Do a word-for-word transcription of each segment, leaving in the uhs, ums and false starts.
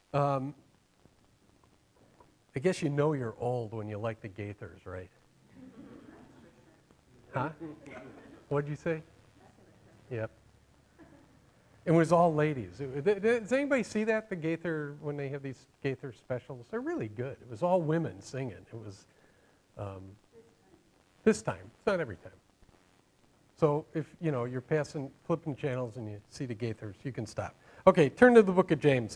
Um, I guess you know you're old when you like the Gaithers, right? Huh? What'd you say? Yep. It was all ladies. It, it, does anybody see that, the Gaither, when they have these Gaither specials? They're really good. It was all women singing. It was um, this time. It's not every time. So if, you know, you're passing, flipping channels and you see the Gaithers, you can stop. Okay, turn to the book of James.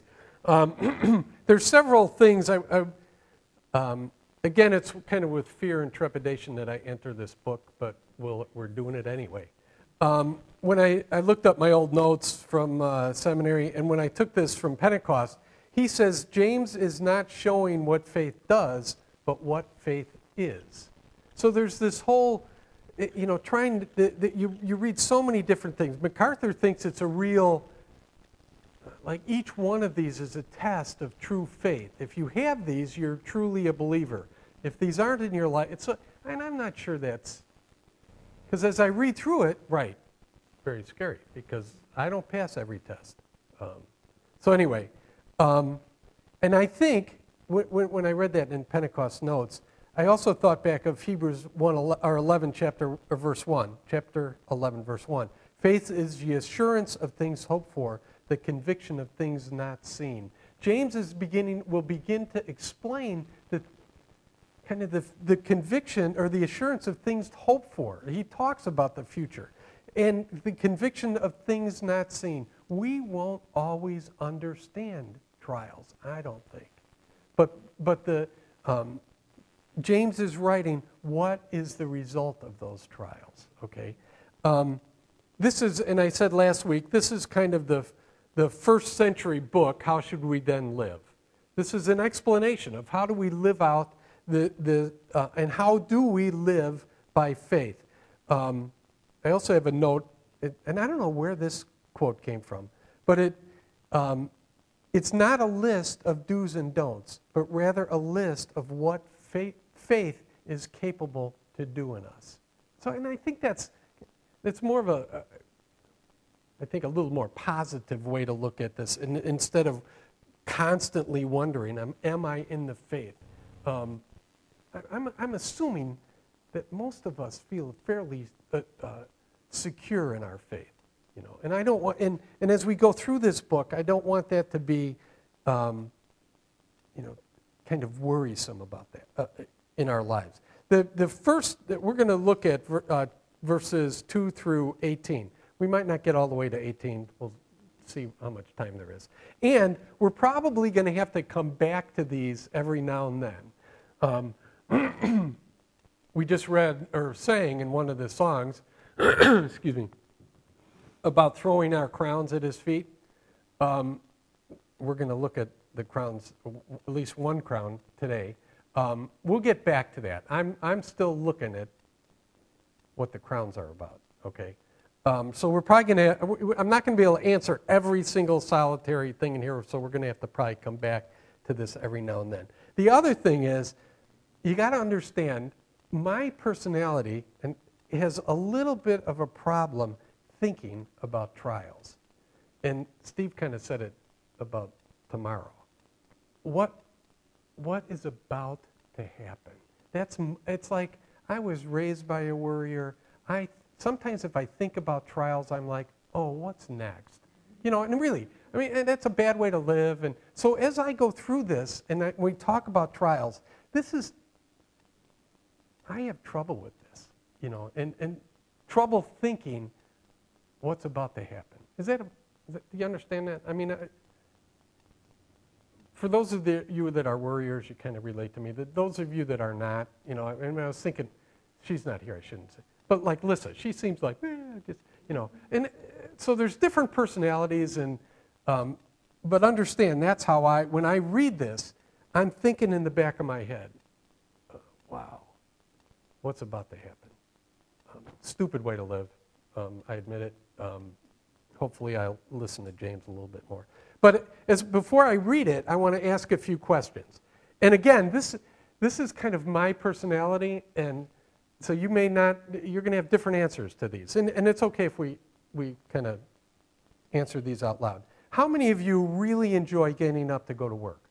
Um, there's several things. I, I um, again, it's kind of with fear and trepidation that I enter this book, but we'll, we're doing it anyway. Um, when I, I looked up my old notes from uh, seminary, and when I took this from Pentecost, he says James is not showing what faith does, but what faith is. So there's this whole, you know, trying to, the, the, you, you read so many different things. MacArthur thinks it's a real, like each one of these is a test of true faith. If you have these, you're truly a believer. If these aren't in your life, it's a, and I'm not sure that's, because as I read through it, right, very scary, because I don't pass every test. Um, so anyway, um, and I think when, when I read that in Pentecost notes, I also thought back of Hebrews one or eleven chapter or verse one, chapter eleven verse one. Faith is the assurance of things hoped for, the conviction of things not seen. James is beginning will begin to explain the kind of the, the conviction or the assurance of things hoped for. He talks about the future and the conviction of things not seen. We won't always understand trials, I don't think. But but the um, James is writing, what is the result of those trials, okay? Um, this is, and I said last week, this is kind of the, the first century book, How Should We Then Live? This is an explanation of how do we live out the, the uh, and how do we live by faith. Um, I also have a note, and I don't know where this quote came from, but it um, it's not a list of do's and don'ts, but rather a list of what faith faith is capable to do in us. So, and I think that's that's more of a, a I think a little more positive way to look at this, in, instead of constantly wondering, am, am I in the faith? Um, I, I'm I'm assuming that most of us feel fairly uh, uh, secure in our faith, you know. And I don't want, and and as we go through this book, I don't want that to be, um, you know, kind of worrisome about that. Uh, in our lives. The the first, we're going to look at uh, verses two through eighteen. We might not get all the way to eighteen. We'll see how much time there is. And we're probably going to have to come back to these every now and then. Um, we just read, or sang in one of the songs, excuse me, about throwing our crowns at his feet. Um, we're going to look at the crowns, at least one crown today. Um, we'll get back to that. I'm I'm still looking at what the crowns are about, okay? Um, so we're probably going to, I'm not going to be able to answer every single solitary thing in here, so we're going to have to probably come back to this every now and then. The other thing is, you got to understand, my personality and has a little bit of a problem thinking about trials. And Steve kind of said it about tomorrow. What What is about to happen? That's it's like I was raised by a worrier. I sometimes if I think about trials, I'm like, oh, what's next? You know, and really, I mean, and that's a bad way to live. And so as I go through this, and I, we talk about trials, this is I have trouble with this, you know, and and trouble thinking what's about to happen. Is that a? Is that, do you understand that? I mean. I, For those of the, you that are worriers, you kind of relate to me. That those of you that are not, you know, I, I, mean, I was thinking, she's not here, I shouldn't say. But like Lissa, she seems like, eh, just, you know. And so there's different personalities, and um, but understand that's how I, when I read this, I'm thinking in the back of my head, uh, wow, what's about to happen? Um, stupid way to live, um, I admit it. Um, hopefully I'll listen to James a little bit more. But as before I read it, I want to ask a few questions. And again, this this is kind of my personality, and so you may not, you're going to have different answers to these. And, and it's okay if we, we kind of answer these out loud. How many of you really enjoy getting up to go to work?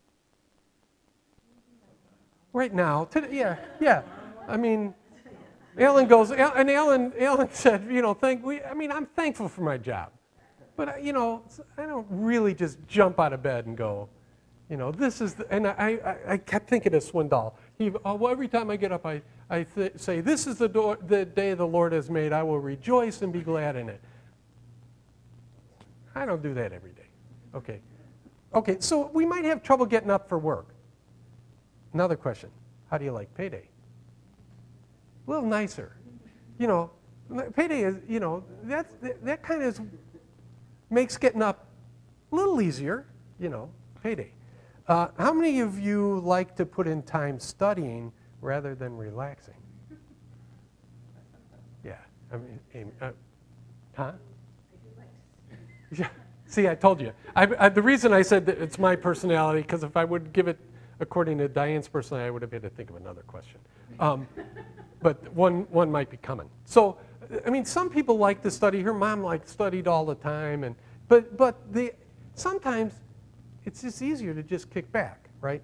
Right now, today, yeah, yeah. I mean, Alan goes, and Alan, Alan said, you know, thank, we, I mean, I'm thankful for my job. But, uh, you know, I don't really just jump out of bed and go, you know, this is, the, and I, I, I kept thinking of Swindoll. He, oh, well, every time I get up, I, I th- say, this is the, door, the day the Lord has made. I will rejoice and be glad in it. I don't do that every day. Okay. Okay, so we might have trouble getting up for work. Another question, how do you like payday? A little nicer. You know, payday is, you know, that, that, that kind of makes getting up a little easier, you know, payday. Uh, how many of you like to put in time studying rather than relaxing? Yeah, I mean, Amy, uh, huh? Yeah. See, I told you. I, I, the reason I said that it's my personality, because if I would give it according to Diane's personality, I would have had to think of another question. Um, but one, one might be coming. So, I mean, some people like to study. Her mom like studied all the time, and but but the sometimes it's just easier to just kick back, right?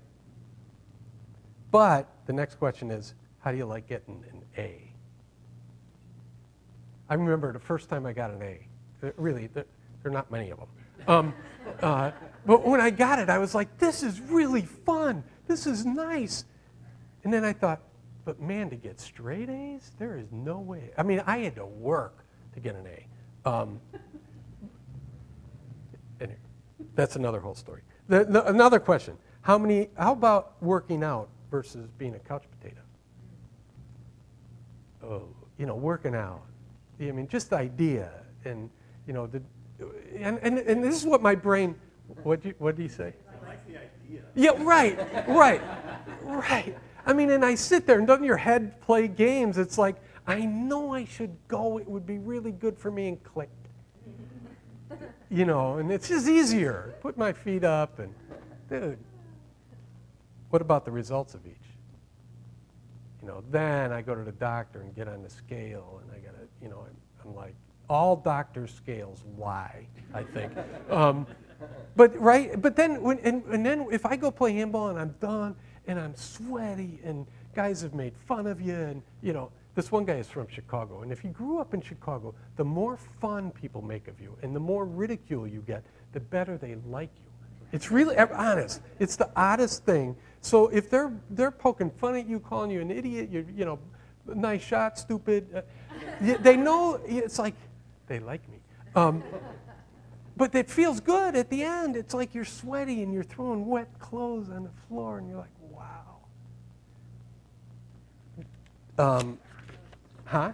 But the next question is, how do you like getting an A? I remember the first time I got an A. Uh, Really, there are not many of them. Um, uh, but when I got it, I was like, this is really fun. This is nice. And then I thought, but man, to get straight A's, there is no way. I mean, I had to work to get an A. Um, anyway, that's another whole story. The, the, another question, how many? How about working out versus being a couch potato? Oh, you know, working out. I mean, just the idea, and you know, the, and and and this is what my brain. What do you, what do you say? I like the idea. Yeah, right, right, right. I mean, and I sit there, and doesn't your head play games? It's like, I know I should go. It would be really good for me, and click. You know, and it's just easier. Put my feet up, and dude, what about the results of each? You know, then I go to the doctor and get on the scale, and I gotta, you know, I'm, I'm like, all doctor scales lie, I think. Um, but right, but then when and, and then if I go play handball and I'm done and I'm sweaty and guys have made fun of you, and you know, this one guy is from Chicago, and if you grew up in Chicago, the more fun people make of you and the more ridicule you get, the better they like you. It's really honest. It's the oddest thing. So if they're they're poking fun at you, calling you an idiot, you you know, nice shot, stupid, uh, they know it's like they like me. Um, but it feels good at the end. It's like you're sweaty and you're throwing wet clothes on the floor, and you're like, wow. Um, huh?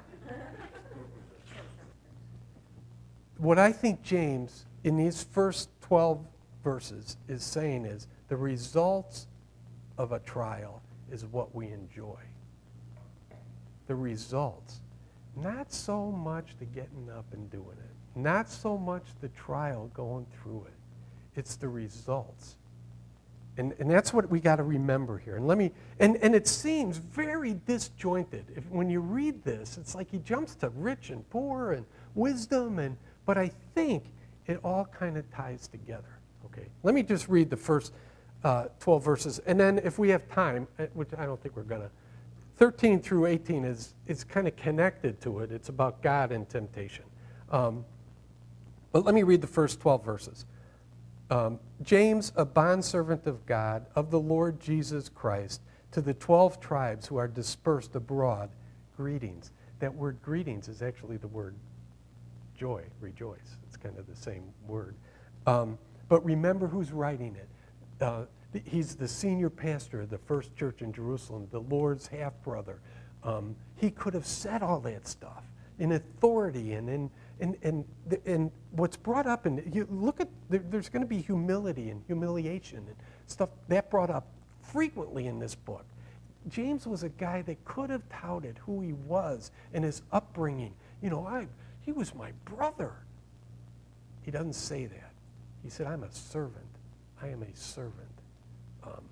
What I think James, in these first twelve verses, is saying is the results of a trial is what we enjoy. The results. Not so much the getting up and doing it. Not so much the trial going through it. It's the results. And, and that's what we got to remember here. And let me and, and it seems very disjointed. If, when you read this, it's like he jumps to rich and poor and wisdom, and but I think it all kind of ties together. Okay. Let me just read the first uh, twelve verses, and then if we have time, which I don't think we're gonna, thirteen through eighteen is is kind of connected to it. It's about God and temptation. Um, but let me read the first twelve verses. Um, James, a bondservant of God, of the Lord Jesus Christ, to the twelve tribes who are dispersed abroad, greetings. That word greetings is actually the word joy, rejoice. It's kind of the same word. Um, but remember who's writing it. Uh, he's the senior pastor of the first church in Jerusalem, the Lord's half-brother. Um, he could have said all that stuff in authority and in and and and what's brought up in you look at there, there's going to be humility and humiliation and stuff that brought up frequently in this book. James was a guy that could have touted who he was and his upbringing. You know, I he was my brother. He doesn't say that. He said, I'm a servant. I am a servant. Um,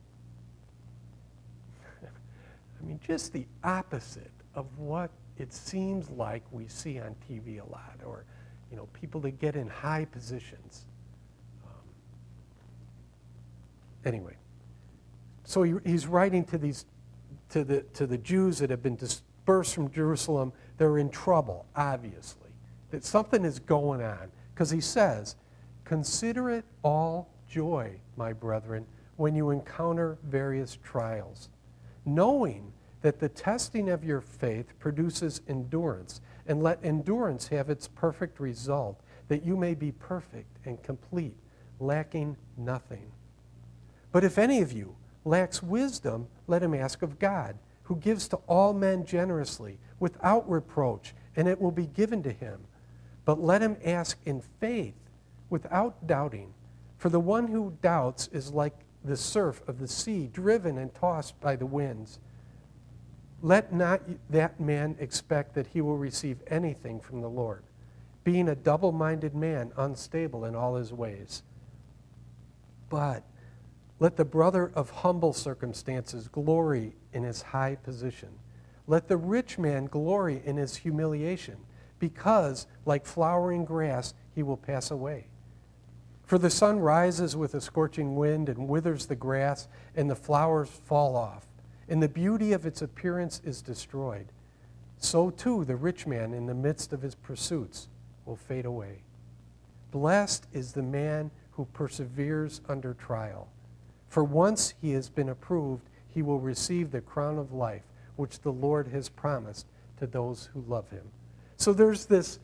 I mean, just the opposite of what it seems like we see on T V a lot, or, you know, people that get in high positions. anyway, so he, he's writing to these, to the, to the Jews that have been dispersed from Jerusalem. They're in trouble, obviously. That something is going on. Because he says, consider it all joy, my brethren, when you encounter various trials, knowing that the testing of your faith produces endurance, and let endurance have its perfect result, that you may be perfect and complete, lacking nothing. But if any of you lacks wisdom, let him ask of God, who gives to all men generously, without reproach, and it will be given to him. But let him ask in faith, without doubting. For the one who doubts is like the surf of the sea, driven and tossed by the winds. Let not that man expect that he will receive anything from the Lord, being a double-minded man, unstable in all his ways. But let the brother of humble circumstances glory in his high position. Let the rich man glory in his humiliation, because, like flowering grass, he will pass away. For the sun rises with a scorching wind and withers the grass, and the flowers fall off, and the beauty of its appearance is destroyed. So too the rich man in the midst of his pursuits will fade away. Blessed is the man who perseveres under trial. For once he has been approved, he will receive the crown of life, which the Lord has promised to those who love him. So there's this,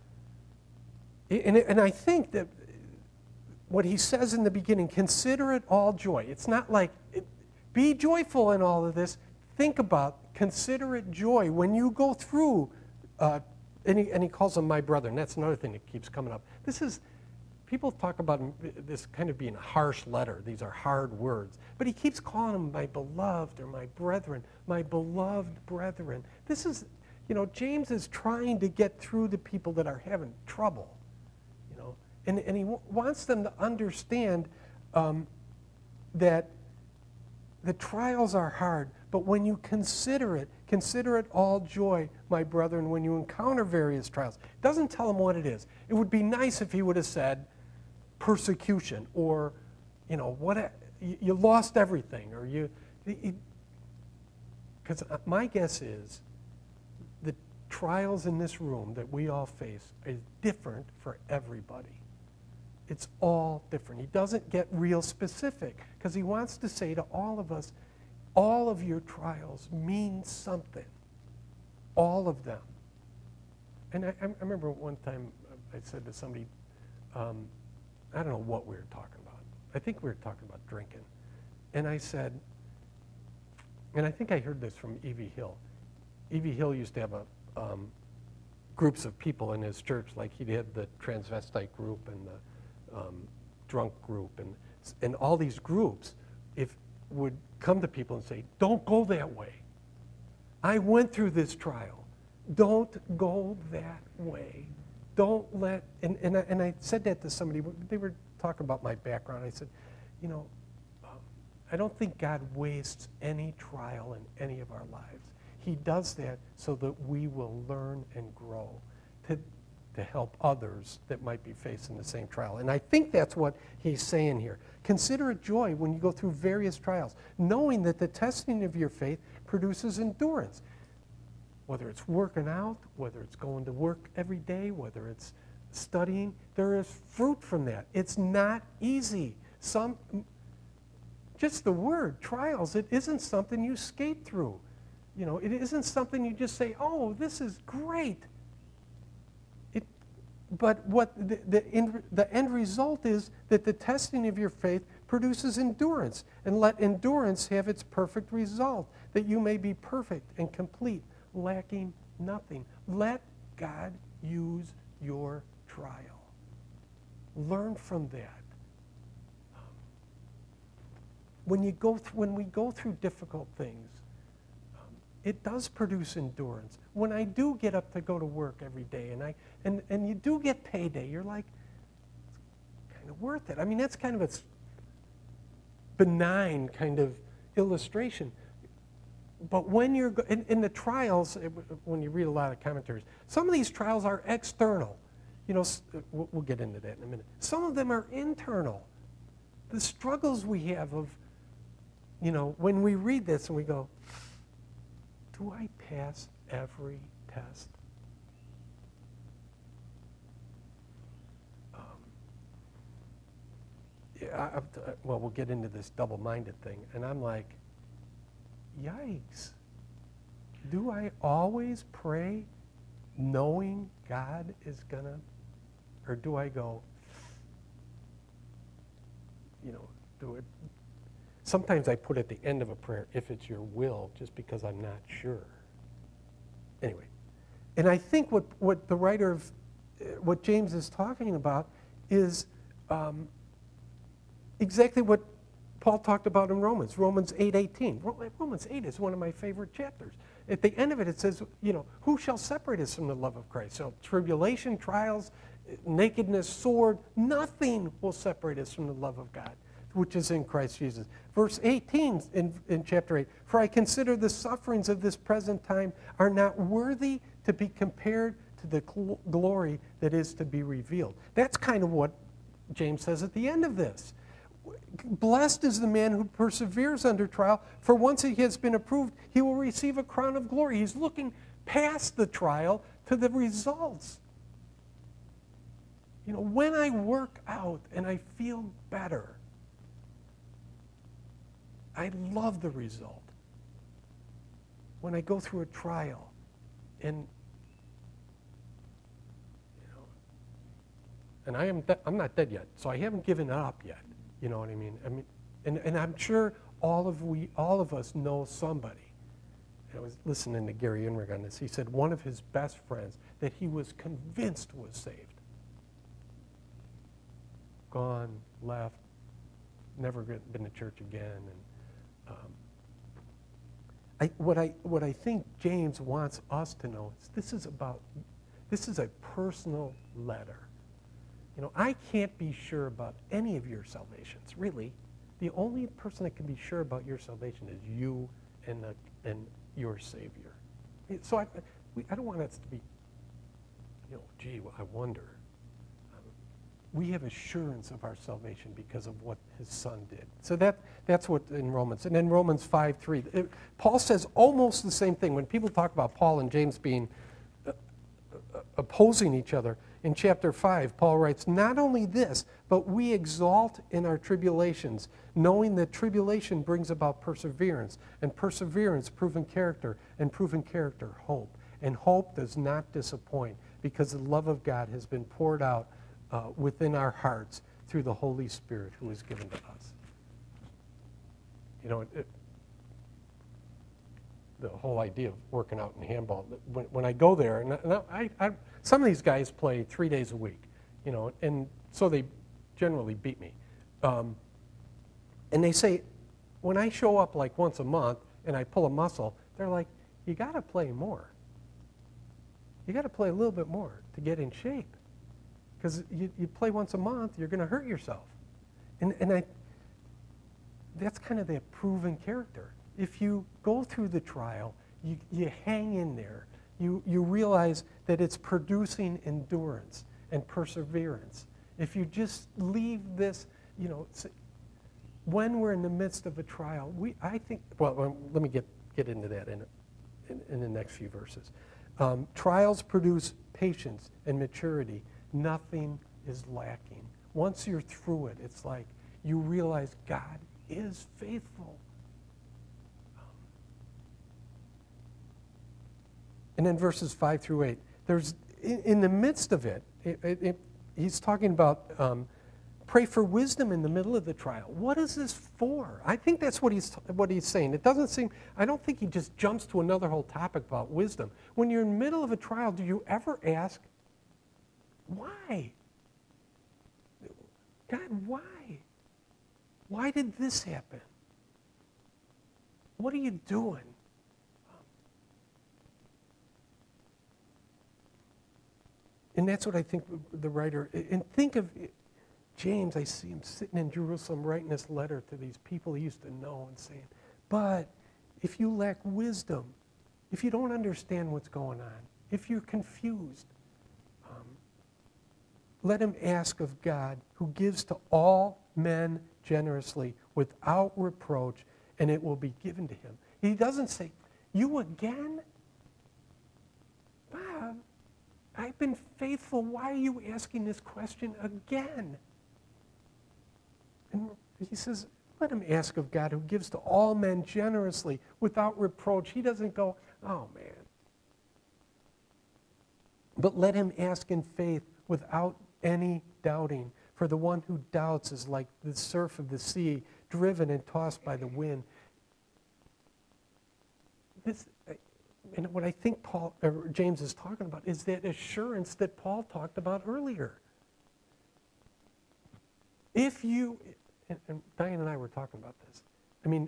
and, and I think that what he says in the beginning, consider it all joy. It's not like, it, be joyful in all of this. Think about, consider it joy when you go through, uh, and, he, and he calls them my brother, and that's another thing that keeps coming up. This is, people talk about this kind of being a harsh letter. These are hard words. But he keeps calling them my beloved or my brethren, my beloved brethren. This is, you know, James is trying to get through to people that are having trouble, you know, and, and he w- wants them to understand um, that the trials are hard, but when you consider it, consider it all joy, my brethren, when you encounter various trials. It doesn't tell them what it is. It would be nice if he would have said persecution, or, you know, what you, you lost everything, or you, because my guess is the trials in this room that we all face is different for everybody. It's all different. He doesn't get real specific because he wants to say to all of us, all of your trials mean something. All of them. And I, I remember one time I said to somebody, um, I don't know what we were talking about. I think we were talking about drinking. And I said, and I think I heard this from Evie Hill. Evie Hill used to have a um, groups of people in his church, like he had the transvestite group and the um, drunk group, and and all these groups, if would come to people and say, "Don't go that way. I went through this trial. Don't go that way. Don't let." And and I, and I said that to somebody. They were talking about my background. I said, you know, um, I don't think God wastes any trial in any of our lives. He does that so that we will learn and grow to, to help others that might be facing the same trial. And I think that's what he's saying here. Consider it joy when you go through various trials, knowing that the testing of your faith produces endurance. Whether it's working out, whether it's going to work every day, whether it's studying, there is fruit from that. It's not easy. Some, just the word, trials, it isn't something you skate through. You know, it isn't something you just say, oh, this is great. It, but what the, the, end, the end result is that the testing of your faith produces endurance, and let endurance have its perfect result, that you may be perfect and complete, lacking nothing. Let God use your trial. Learn from that. Um, when you go th- when we go through difficult things, it does produce endurance. When I do get up to go to work every day, and I and, and you do get payday, you're like, it's kind of worth it. I mean, that's kind of a benign kind of illustration. But when you're in, in the trials, when you read a lot of commentaries, some of these trials are external. You know, we'll get into that in a minute. Some of them are internal. the struggles we have of, you know, when we read this and we go, do I pass every test? Um, yeah, I, I, well, we'll get into this double-minded thing. And I'm like, yikes. Do I always pray knowing God is going to, or do I go, you know, do it? Sometimes I put at the end of a prayer, if it's your will, just because I'm not sure. Anyway, and I think what, what the writer of, uh, what James is talking about is um, exactly what Paul talked about in Romans, Romans eight eighteen. Romans eight is one of my favorite chapters. At the end of it, it says, you know, who shall separate us from the love of Christ? So tribulation, trials, nakedness, sword, nothing will separate us from the love of God, which is in Christ Jesus. Verse eighteen in, in chapter eight, for I consider the sufferings of this present time are not worthy to be compared to the gl- glory that is to be revealed. That's kind of what James says at the end of this. Blessed is the man who perseveres under trial, for once he has been approved, he will receive a crown of glory. He's looking past the trial to the results. You know, when I work out and I feel better, I love the result. When I go through a trial and, you know, and I am de- I'm not dead yet, so I haven't given up yet. You know what I mean? I mean, and, and I'm sure all of we, all of us know somebody. I was listening to Gary Inrig on this. He said one of his best friends that he was convinced was saved. Gone, left, never been to church again. And um, I, what I what I think James wants us to know is this is about this is a personal letter. You know, I can't be sure about any of your salvations, really. The only person that can be sure about your salvation is you and the, and your Savior. So I, we, I don't want us to be, you know, gee, well, I wonder. Um, we have assurance of our salvation because of what his Son did. So that that's what in Romans. And in Romans five three, it, Paul says almost the same thing. When people talk about Paul and James being uh, uh, opposing each other, in chapter five, Paul writes, not only this, but we exalt in our tribulations, knowing that tribulation brings about perseverance, and perseverance, proven character, and proven character, hope. And hope does not disappoint, because the love of God has been poured out uh, within our hearts through the Holy Spirit who is given to us. You know, it, it, the whole idea of working out in handball, when, when I go there, and, and I, I, some of these guys play three days a week, you know, and so they generally beat me. Um, and they say, when I show up like once a month and I pull a muscle, they're like, you got to play more. You got to play a little bit more to get in shape. Because you, you play once a month, you're going to hurt yourself. And, and I, that's kind of the proven character. If you go through the trial, you, you hang in there, you, you realize that it's producing endurance and perseverance. If you just leave this, you know, when we're in the midst of a trial, we, I think, well, let me get, get into that in, in, in the next few verses. Um, trials produce patience and maturity. Nothing is lacking. Once you're through it, it's like you realize God is faithful. And then verses five through eight, there's, in, in the midst of it, it, it, it he's talking about um, pray for wisdom in the middle of the trial. What is this for? I think that's what he's, what he's saying. It doesn't seem, I don't think he just jumps to another whole topic about wisdom. When you're in the middle of a trial, do you ever ask, why? God, why? Why did this happen? What are you doing? And that's what I think the writer, and think of James, I see him sitting in Jerusalem writing this letter to these people he used to know and saying, but if you lack wisdom, if you don't understand what's going on, if you're confused, um, let him ask of God, who gives to all men generously without reproach, and it will be given to him. He doesn't say, you again? Bob, I've been faithful. Why are you asking this question again? And he says, let him ask of God, who gives to all men generously without reproach. He doesn't go, oh, man. But let him ask in faith without any doubting. For the one who doubts is like the surf of the sea, driven and tossed by the wind. This, and what I think Paul, or James is talking about is that assurance that Paul talked about earlier. If you, and, and Diane and I were talking about this. I mean,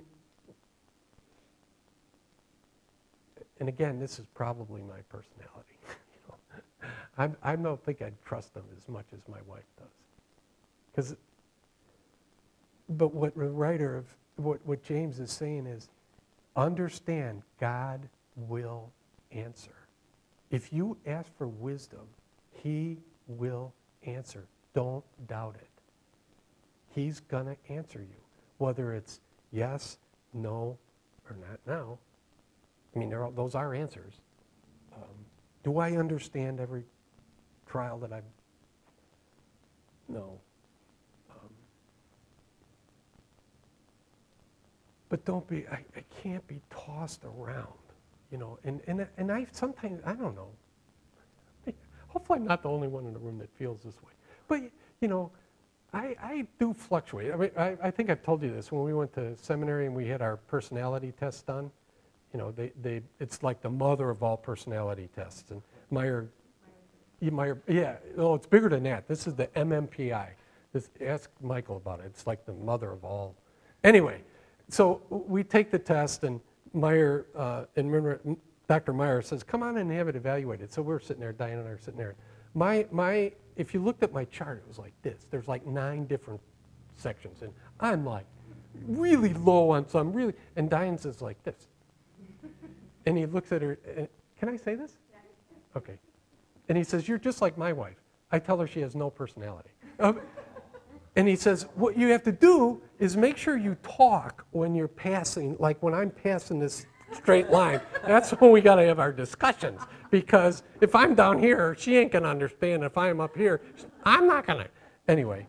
and again, this is probably my personality. you know, I'm, I don't think I'd trust them as much as my wife does. Because, but what the writer of what, what James is saying is, understand God will answer. If you ask for wisdom, he will answer. Don't doubt it. He's going to answer you, whether it's yes, no, or not now. I mean, there are, those are answers. Um, do I understand every trial that I've... No. Um, but don't be, I, I can't be tossed around, you know. And, and, and I sometimes, I don't know. Hopefully I'm not the only one in the room that feels this way. But, you know, I, I do fluctuate. I mean, I, I think I've told you this. When we went to seminary and we had our personality tests done, you know, they, they it's like the mother of all personality tests. And Meyer, Meyer, yeah, no, it's bigger than that. This is the M M P I. This, ask Michael about it. It's like the mother of all. Anyway, so we take the test, and Meyer, uh, and remember, Doctor Meyer says, come on and have it evaluated. So we're sitting there, Diane and I are sitting there. My, my, if you looked at my chart, it was like this. There's like nine different sections, and I'm like really low on some, really, and Diane says like this. And he looks at her, and, can I say this? Okay. And he says, you're just like my wife. I tell her she has no personality. Um, and he says, what you have to do is make sure you talk when you're passing, like when I'm passing this straight line. That's when we got to have our discussions. Because if I'm down here, she ain't going to understand. If I'm up here, I'm not going to. Anyway.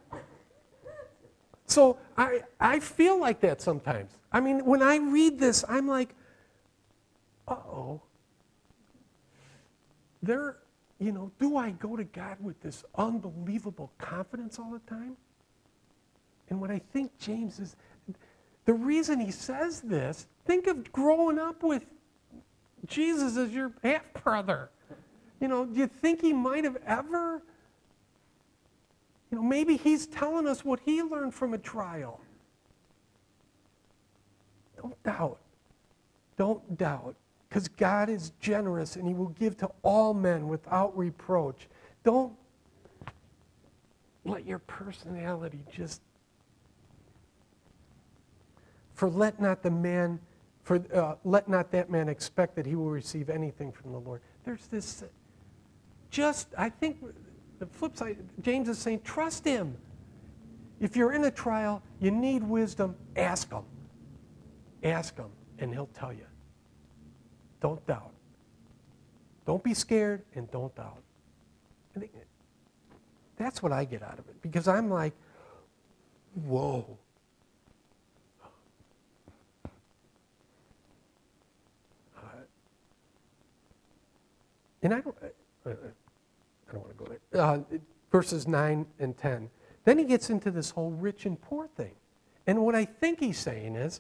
So I, I feel like that sometimes. I mean, when I read this, I'm like, uh-oh. There, you know, do I go to God with this unbelievable confidence all the time? And what I think James is, the reason he says this, think of growing up with Jesus as your half-brother. You know, do you think he might have ever, you know, maybe he's telling us what he learned from a trial. Don't doubt. Don't doubt. Because God is generous and he will give to all men without reproach. Don't let your personality just... For let not the man, for uh, let not that man expect that he will receive anything from the Lord. There's this, uh, just, I think the flip side, James is saying, trust him. If you're in a trial, you need wisdom, ask him. Ask him, and he'll tell you. Don't doubt. Don't be scared, and don't doubt. I think that's what I get out of it, because I'm like, whoa. And I don't, uh, I don't want to go there. Uh, verses nine and ten. Then he gets into this whole rich and poor thing. And what I think he's saying is,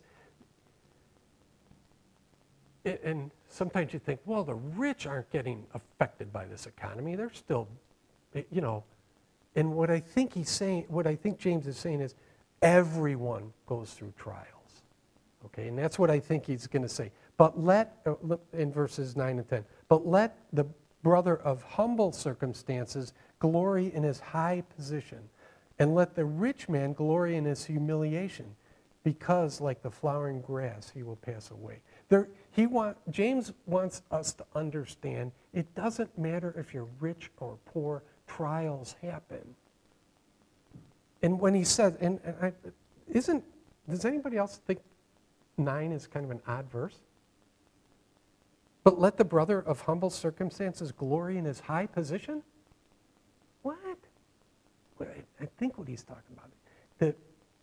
and sometimes you think, well, the rich aren't getting affected by this economy. They're still, you know. And what I think he's saying, what I think James is saying is, everyone goes through trials. Okay, and that's what I think he's going to say. But let, uh, in verses nine and ten, but let the brother of humble circumstances glory in his high position, and let the rich man glory in his humiliation, because like the flowering grass, he will pass away. There, he want, James wants us to understand it doesn't matter if you're rich or poor, trials happen. And when he says, and, and I, isn't, does anybody else think nine is kind of an odd verse? But let the brother of humble circumstances glory in his high position? What? Well, I, I think what he's talking about, that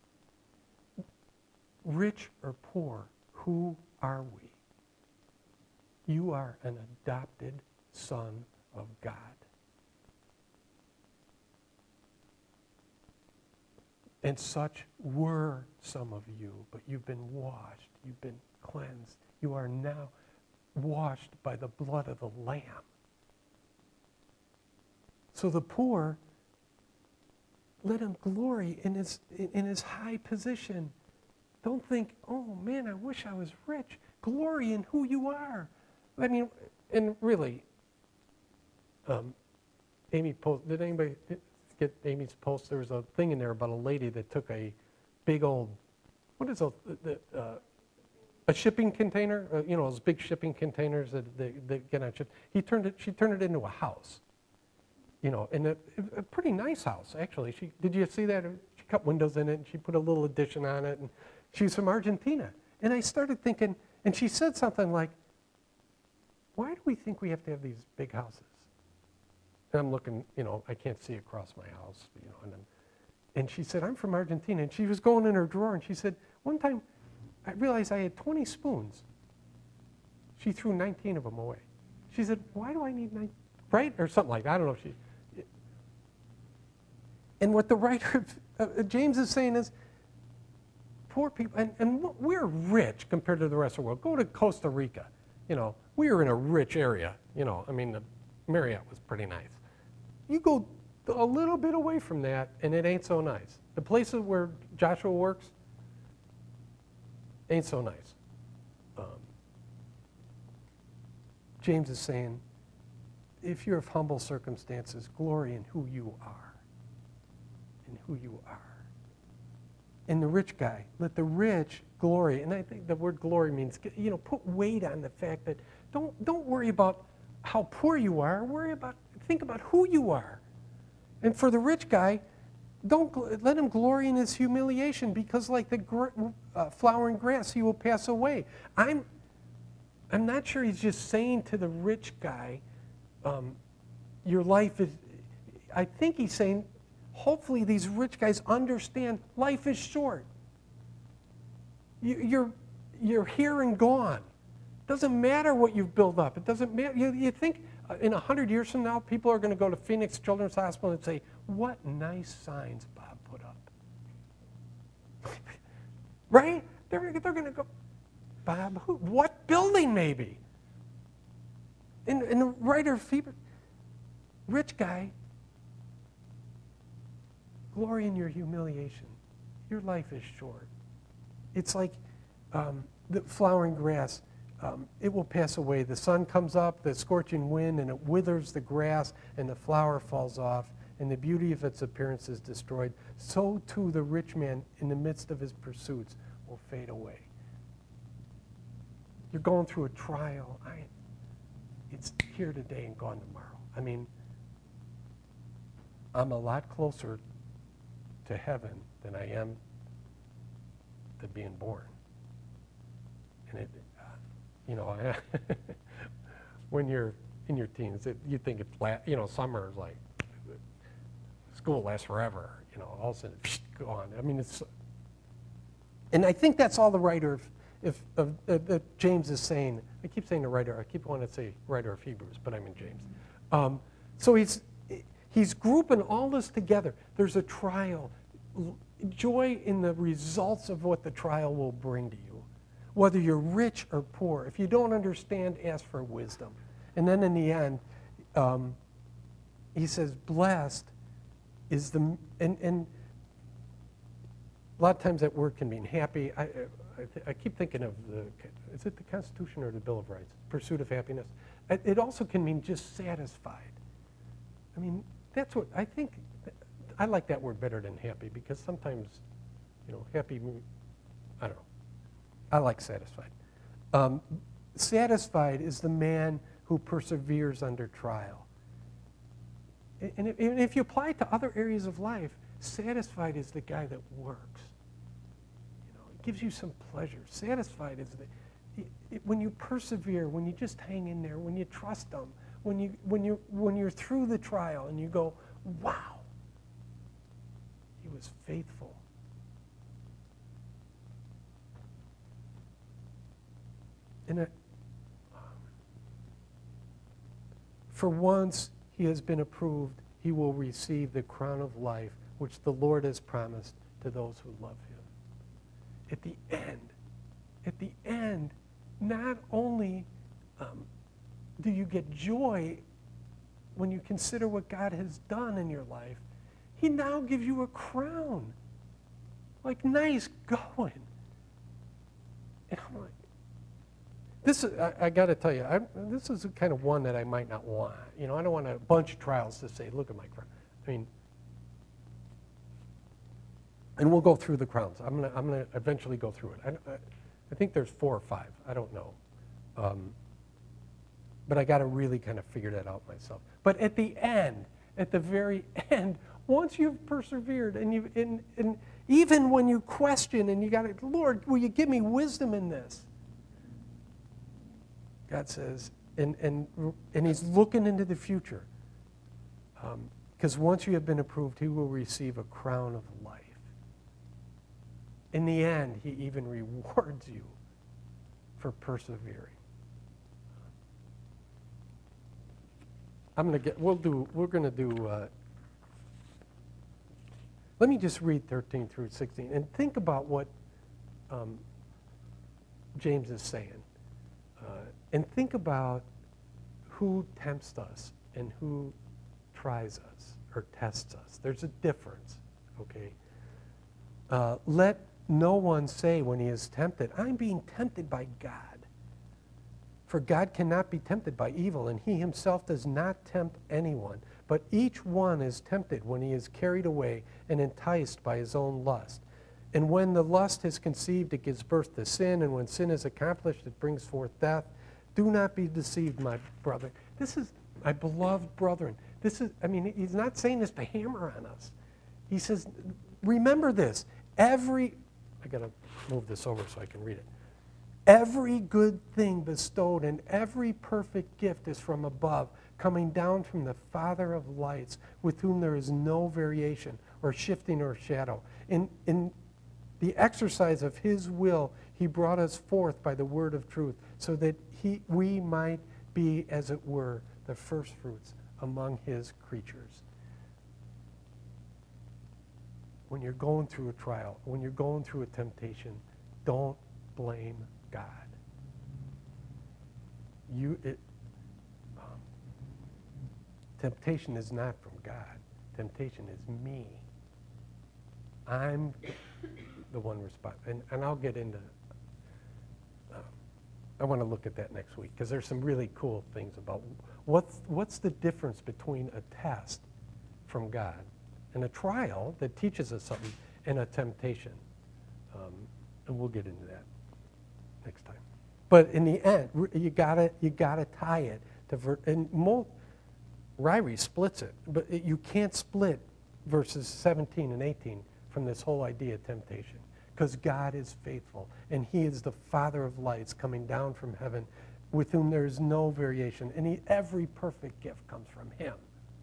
rich or poor, who are we? You are an adopted son of God. And such were some of you, but you've been washed, you've been cleansed. You are now washed by the blood of the Lamb. So the poor, let him glory in his, in his high position. Don't think, oh man, I wish I was rich. Glory in who you are. I mean, and really, um, Amy post, did anybody get Amy's post? There was a thing in there about a lady that took a big old, what is a, the, uh, a shipping container, uh, you know, those big shipping containers that they, they get on ships. He turned it, she turned it into a house, you know, and a, a pretty nice house, actually. She, did you see that? She cut windows in it, and she put a little addition on it, and she's from Argentina. And I started thinking, and she said something like, why do we think we have to have these big houses? And I'm looking, you know, I can't see across my house, you know, and, I'm, and she said, I'm from Argentina. And she was going in her drawer, and she said, one time, I realized I had twenty spoons. She threw nineteen of them away. She said, why do I need nine? Right? Or something like that. I don't know if she... And what the writer of uh, James is saying is, poor people, and, and we're rich compared to the rest of the world. Go to Costa Rica. You know, we are in a rich area. You know, I mean, the Marriott was pretty nice. You go a little bit away from that, and it ain't so nice. The places where Joshua works, ain't so nice. Um, James is saying, if you're of humble circumstances, glory in who you are. In who you are. And the rich guy, let the rich glory, and I think the word glory means, you know, put weight on the fact that don't, don't worry about how poor you are, worry about, think about who you are. And for the rich guy, don't let him glory in his humiliation, because like the gr- uh, flowering grass, he will pass away. I'm, I'm not sure he's just saying to the rich guy, um, your life is, I think he's saying, hopefully these rich guys understand life is short. You, you're, you're here and gone. Doesn't matter what you've built up. It doesn't matter. You, you think uh, in a hundred years from now, people are going to go to Phoenix Children's Hospital and say, what nice signs Bob put up. Right? They're, they're going to go, Bob, who, what building maybe? And, and the writer of Hebrews, rich guy, glory in your humiliation. Your life is short. It's like um, the flowering grass. Um, it will pass away. The sun comes up, the scorching wind, and it withers the grass, and the flower falls off, and the beauty of its appearance is destroyed. So too the rich man, in the midst of his pursuits, will fade away. You're going through a trial. I, it's here today and gone tomorrow. I mean, I'm a lot closer to heaven than I am to being born. And it, uh, you know, when you're in your teens, it, you think it's, la- you know, summer is like, school lasts forever, you know, all of a sudden, psh, go on. I mean, it's, and I think that's all the writer of, if, of, uh, that James is saying. I keep saying the writer, I keep wanting to say writer of Hebrews, but I'm in James. Um, so he's, he's grouping all this together. There's a trial. Joy in the results of what the trial will bring to you, whether you're rich or poor. If you don't understand, ask for wisdom. And then in the end, um, he says, blessed is the, and, and a lot of times that word can mean happy. I, I, th- I keep thinking of the, is it the Constitution or the Bill of Rights? Pursuit of happiness. It, it also can mean just satisfied. I mean, that's what, I think, I like that word better than happy, because sometimes, you know, happy, I don't know. I like satisfied. Um, satisfied is the man who perseveres under trial. And if you apply it to other areas of life, satisfied is the guy that works. gives you some pleasure. Satisfied is the, it, it, when you persevere, when you just hang in there, when you trust him, when, you, when, you, when you're through the trial and you go, wow, he was faithful. And it, for once he has been approved, he will receive the crown of life, which the Lord has promised to those who love him. At the end, at the end, not only um, do you get joy when you consider what God has done in your life, he now gives you a crown. Like, nice going. And I'm like, this is, I, I got to tell you, I, this is the kind of one that I might not want. You know, I don't want a bunch of trials to say, look at my crown. I mean, and we'll go through the crowns. I'm going to I'm gonna eventually go through it. I, I, I think there's four or five. I don't know. Um, but I got to really kind of figure that out myself. But at the end, at the very end, once you've persevered, and, you, and, and even when you question and you got to, Lord, will you give me wisdom in this? God says, and, and, and he's looking into the future. Because um, once you have been approved, he will receive a crown of life. In the end, he even rewards you for persevering. I'm going to get, we'll do, we're going to do, uh, let me just read thirteen through sixteen and think about what um, James is saying. Uh, and think about who tempts us and who tries us or tests us. There's a difference, okay? Uh, let no one say when he is tempted, I'm being tempted by God. For God cannot be tempted by evil, and he himself does not tempt anyone. But each one is tempted when he is carried away and enticed by his own lust. And when the lust is conceived, it gives birth to sin, and when sin is accomplished, it brings forth death. Do not be deceived, my brother. This is, my beloved brethren. This is, I mean, he's not saying this to hammer on us. He says, remember this. Every, I got to move this over so I can read it. Every good thing bestowed and every perfect gift is from above, coming down from the Father of lights, with whom there is no variation or shifting or shadow. In, in the exercise of his will, he brought us forth by the word of truth, so that he, we might be, as it were, the first fruits among his creatures. When you're going through a trial, when you're going through a temptation, don't blame God. You, it, um, temptation is not from God. Temptation is me. I'm the one responsible. And, and I'll get into, um, I want to look at that next week, because there's some really cool things about what's, what's the difference between a test from God and a trial that teaches us something and a temptation. Um, and we'll get into that next time. But in the end, you gotta you gotta tie it to ver- and Mo, Ryrie splits it, but it, you can't split verses seventeen and eighteen from this whole idea of temptation, because God is faithful and he is the Father of lights coming down from heaven, with whom there is no variation, and he, every perfect gift comes from him.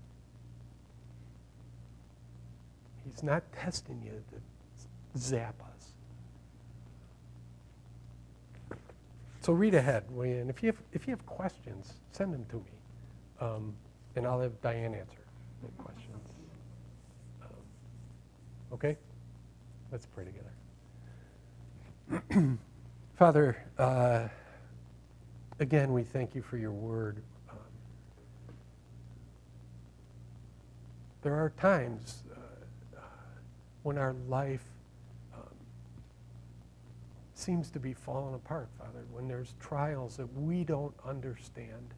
He's not testing you to zap us. So read ahead, and if you have, if you have questions, send them to me, um, and I'll have Diane answer the questions. Um, okay? Let's pray together. Father, uh, again, we thank you for your word. Um, there are times uh, uh, when our life seems to be falling apart, Father, when there's trials that we don't understand.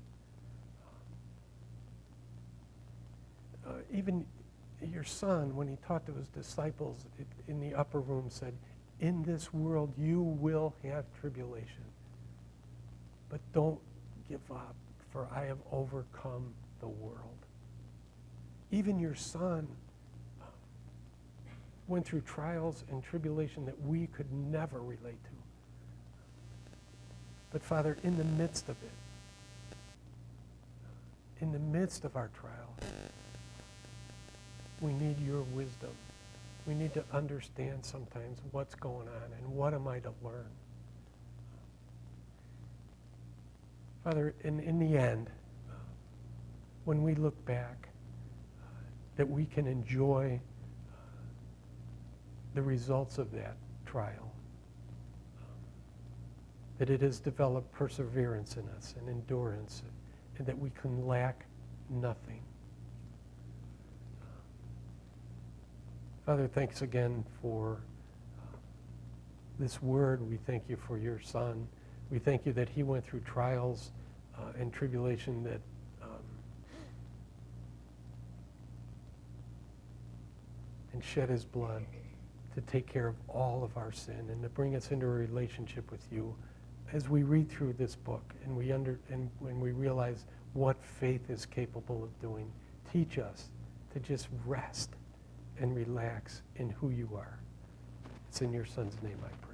Uh, even your son, when he talked to his disciples it, in the upper room, said, in this world you will have tribulation, but don't give up, for I have overcome the world. Even your son went through trials and tribulation that we could never relate to. But Father, in the midst of it, in the midst of our trial, we need your wisdom. We need to understand sometimes what's going on and what am I to learn. Father, in, in the end, uh, when we look back, uh, that we can enjoy uh, the results of that trial, um, that it has developed perseverance in us and endurance, and that we can lack nothing. Father, thanks again for uh, this word. We thank you for your Son. We thank you that he went through trials uh, and tribulation that um, and shed his blood to take care of all of our sin and to bring us into a relationship with you. As we read through this book and we under and when we realize what faith is capable of doing, teach us to just rest and relax in who you are. It's in your Son's name I pray.